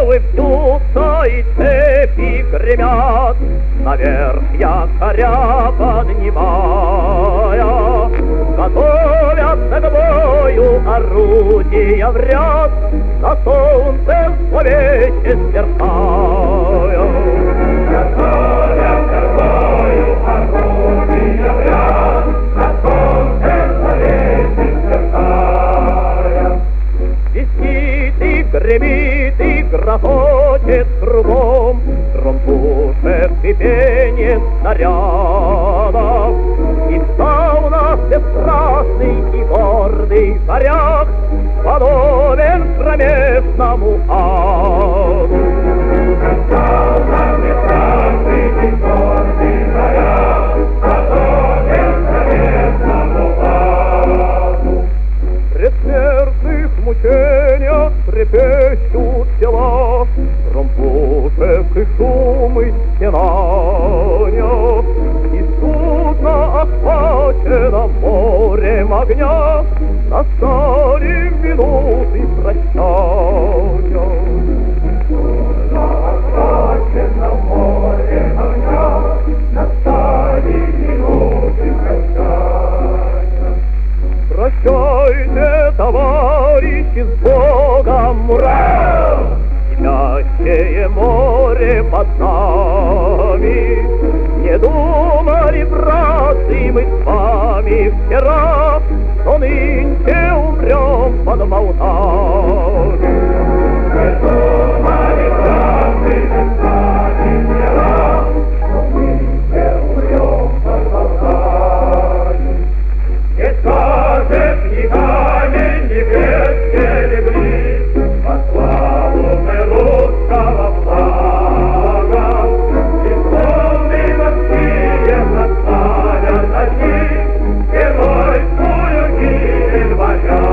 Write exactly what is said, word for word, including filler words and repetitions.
Стрелы бьются и цепи гремят, наверх якоря поднимая. Готовятся к бою орудия в ряд, на солнце зловеще сверкая. Готовятся к бою орудия в ряд, на солнце зловеще сверкая. Свистит и гремит и грохочет кругом гром пушек и пение снарядов. И стал нас бесстрастный и гордый варяг подобен кромешному аду. Стал нас бесстрастный и гордый варяг подобен кромешному аду. Предсмертных мучениях трепещут тела, гром пушек и шум и стенания. И судно охвачено морем огня, настали минуты прощания. Судно охвачено морем огня, настали минуты прощания. Прощайте, товарищи, с Богом, ура! Кипящее море под нами. Не думали, братцы, мы с вами вчера, что нынче умрем под Молдавией. Не думали, братцы, мы с вами вчера, что нынче умрем под Молдавией. Не скажем ни камень, ни ветки легли, во славу мы русского флага. И словны Россия наставят одни геройскую гибель варяг.